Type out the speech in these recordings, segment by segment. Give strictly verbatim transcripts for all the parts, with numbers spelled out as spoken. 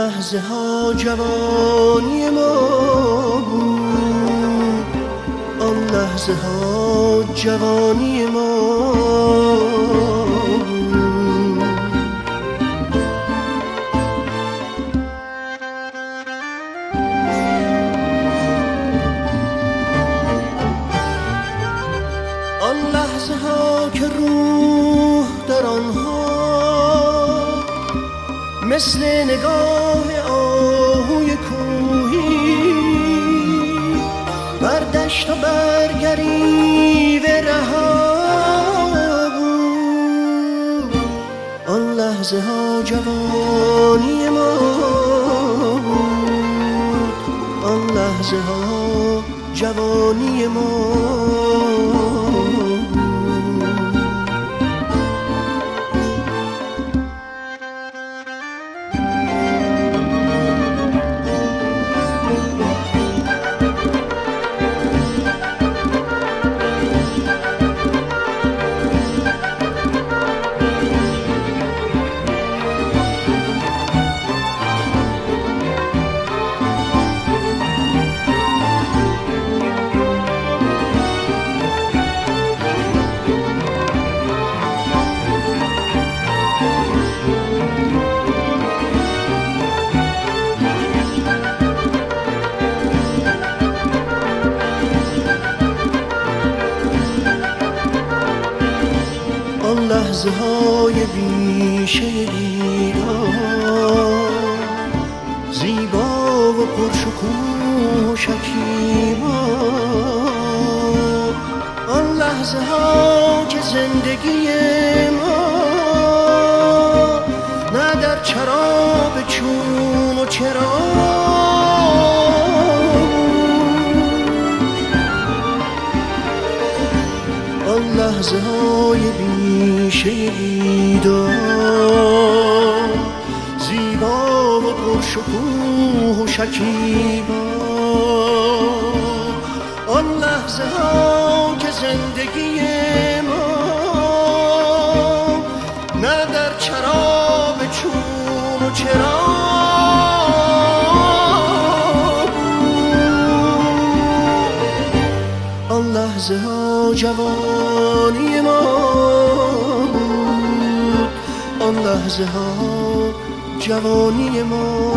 لحظه ها جوانی ما بود، آن لحظه ها جوانی ما بود. آن لحظه ها که روح در آنها مثل نگاه آهوی کوهی بر دشت و برگریو رها بود. آن لحظه ها جوانی ما بود، آن لحظه ها جوانی ما. لحظه های بیشه بیدار، زیبا و پرشکوه و شکیبا. آن لحظه ها که زندگی ما نه در چرا چون و چرا. آن لحظه های بیشه بیدار، زیبا و پرشکوه و شکیبا. آن لحظه ها که زندگی ما نه در چرا به چون و چرا. آن لحظه ها جوانی ما بود، آن لحظه ها جوانی ما.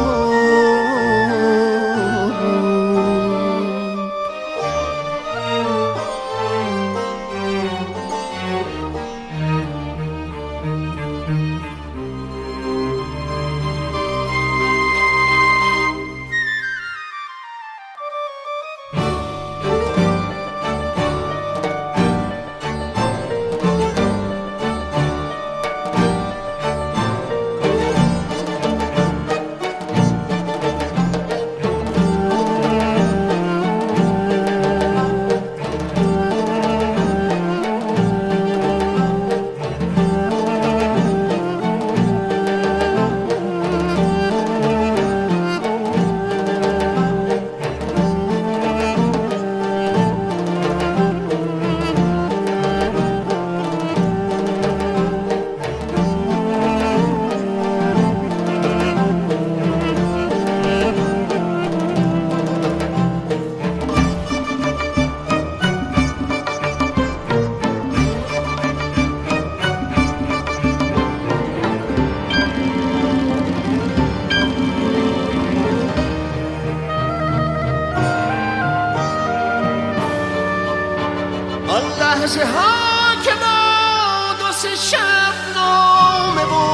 لحظه ها که با دو سه شب نامه و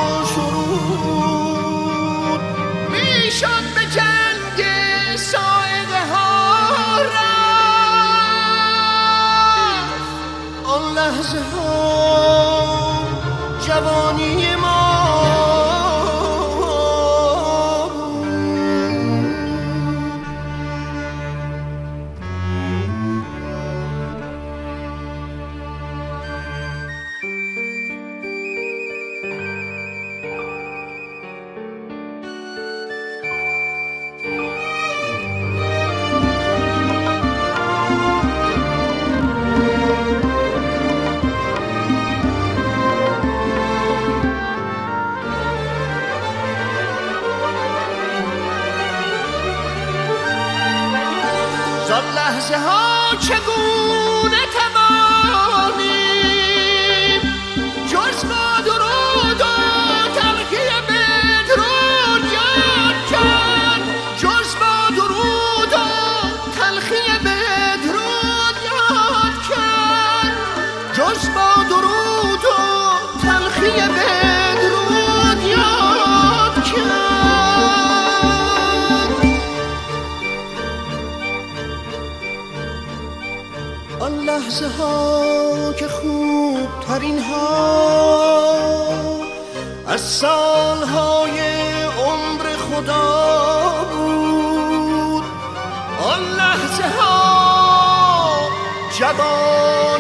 سرود میشد به جنگ سایده ها رفت. آن لحظه ها جوانی ما. لحظه ها چگونه توانیم جز با درود و تلخی بدرود یاد کرد، جز با درود و تلخی بدرود یاد کرد، جز با درود و تلخی بدرود یاد کرد. آن لحظه ها که خوب ترین ها از سالهای عمر خدا بود، آن لحظه ها جوان